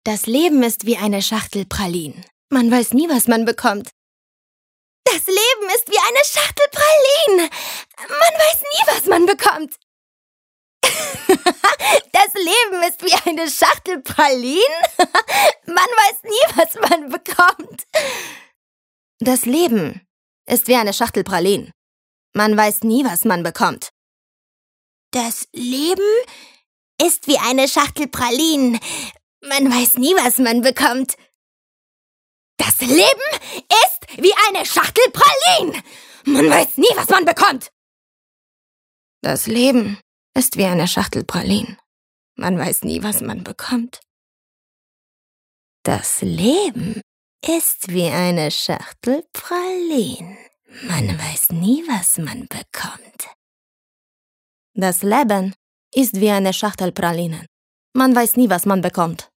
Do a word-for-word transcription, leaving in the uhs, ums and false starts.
Das Leben ist wie eine Schachtel Pralinen. Man weiß nie, was man bekommt. Das Leben ist wie eine Schachtel Pralinen. Man weiß nie, was man bekommt. Das Leben ist wie eine Schachtel Pralinen. Man weiß nie, was man bekommt. Das Leben ist wie eine Schachtel Pralinen. Man weiß nie, was man bekommt. Das Leben ist wie eine Schachtel Pralinen. Man weiß nie, was man bekommt. Das Leben ist wie eine Schachtel Pralinen. Man weiß nie, was man bekommt. Das Leben ist wie eine Schachtel Pralinen. Man weiß nie, was man bekommt. Das Leben ist wie eine Schachtel Pralinen. Man weiß nie, was man bekommt. Das Leben ist wie eine Schachtel Pralinen. Man weiß nie, was man bekommt.